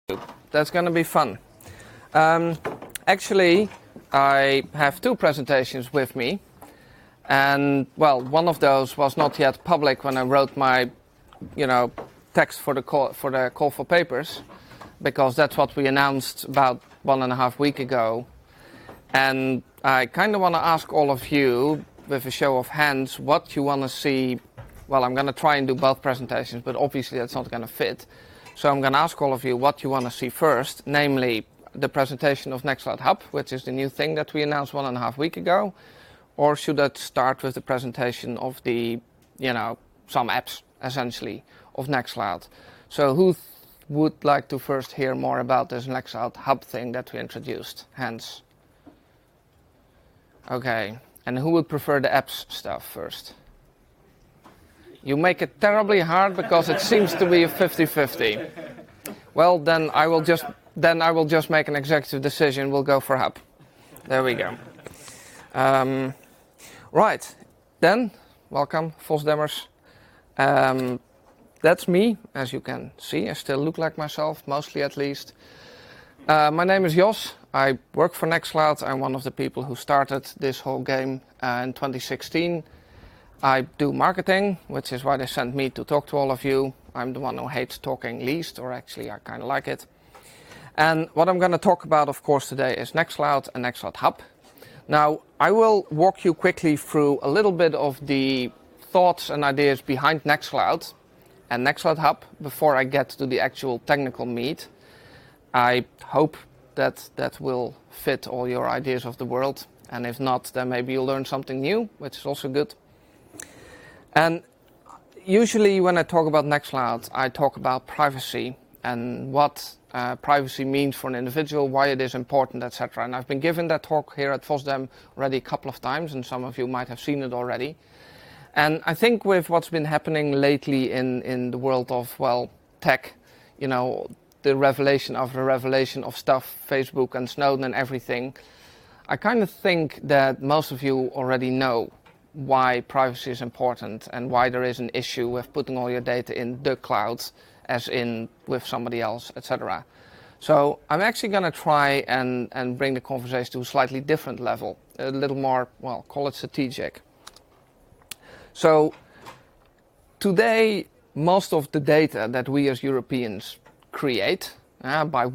That's going to be fun. Actually, I have two presentations with me. And, well, one of those was not yet public when I wrote my, text for the call for papers, because that's what we announced about 1.5 weeks ago. And I kind of want to ask all of you, with a show of hands, what you want to see. Well, I'm going to try and do both presentations, but obviously that's not going to fit. So I'm going to ask all of you what you want to see first, namely the presentation of Nextcloud Hub, which is the new thing that we announced 1.5 weeks ago. Or should I start with the presentation of the, some apps, essentially, of Nextcloud? So who would like to first hear more about this Nextcloud Hub thing that we introduced? Hands. Okay. And who would prefer the apps stuff first? You make it terribly hard because it seems to be a 50-50. Well, then I will just make an executive decision. We'll go for Hub. There we go. Right, then, welcome, Vos Demmers. That's me, as you can see. I still look like myself, mostly at least. My name is Jos. I work for Nextcloud. I'm one of the people who started this whole game in 2016. I do marketing, which is why they sent me to talk to all of you. I'm the one who hates talking least, or actually I kind of like it. And what I'm going to talk about, of course, today is Nextcloud and Nextcloud Hub. Now, I will walk you quickly through a little bit of the thoughts and ideas behind Nextcloud and Nextcloud Hub before I get to the actual technical meat. I hope that will fit all your ideas of the world. And if not, then maybe you'll learn something new, which is also good. And usually when I talk about Nextcloud, I talk about privacy and what privacy means for an individual, why it is important, etc. And I've been given that talk here at FOSDEM already a couple of times, and some of you might have seen it already. And I think with what's been happening lately in the world of, tech, the revelation of stuff, Facebook and Snowden and everything, I kind of think that most of you already know why privacy is important and why there is an issue with putting all your data in the cloud, as in with somebody else, etc. So I'm actually going to try and bring the conversation to a slightly different level, a little more, call it strategic. So today, most of the data that we as Europeans create by